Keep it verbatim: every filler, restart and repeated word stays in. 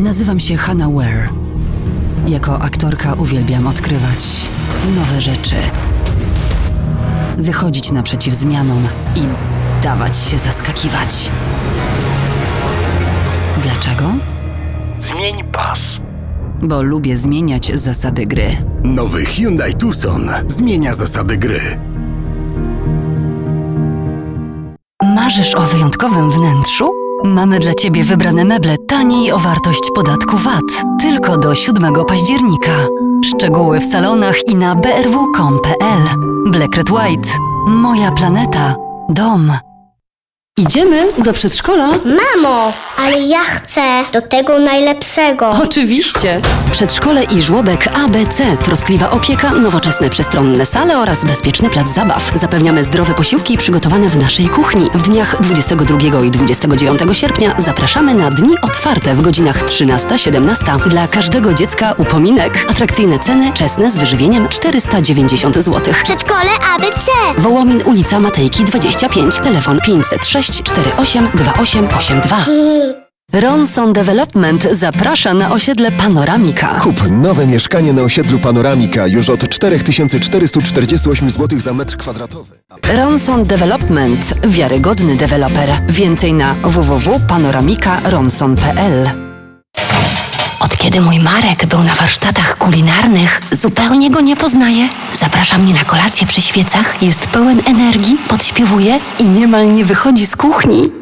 Nazywam się Hannah Ware. Jako aktorka uwielbiam odkrywać nowe rzeczy, wychodzić naprzeciw zmianom i dawać się zaskakiwać. Dlaczego? Zmień pas. Bo lubię zmieniać zasady gry. Nowy Hyundai Tucson zmienia zasady gry. Marzysz o wyjątkowym wnętrzu? Mamy dla Ciebie wybrane meble taniej o wartość podatku V A T. Tylko do siódmego października. Szczegóły w salonach i na b r w kropka com kropka p l. Black Red White. Moja planeta. Dom. Idziemy do przedszkola? Mamo, ale ja chcę do tego najlepszego. Oczywiście! Przedszkole i żłobek A B C. Troskliwa opieka, nowoczesne przestronne sale oraz bezpieczny plac zabaw. Zapewniamy zdrowe posiłki przygotowane w naszej kuchni. W dniach dwudziestego drugiego i dwudziestego dziewiątego sierpnia zapraszamy na dni otwarte w godzinach trzynasta siedemnasta. Dla każdego dziecka upominek. Atrakcyjne ceny, czesne z wyżywieniem czterysta dziewięćdziesiąt złotych. Przedszkole A B C. Wołomin, ulica Matejki dwadzieścia pięć. Telefon pięćset sześć cztery osiem dwa osiem osiem dwa. Ronson Development zaprasza na osiedle Panoramika. Kup nowe mieszkanie na osiedlu Panoramika już od cztery tysiące czterysta czterdzieści osiem złotych za metr kwadratowy. Ronson Development. Wiarygodny deweloper. Więcej na w w w kropka panoramika ronson kropka p l. Od kiedy mój Marek był na warsztatach kulinarnych, zupełnie go nie poznaję. Zaprasza mnie na kolację przy świecach, jest pełen energii, podśpiewuje i niemal nie wychodzi z kuchni.